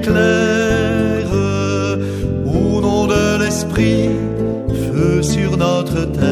éclaire. Au nom de l'Esprit, feu sur notre terre.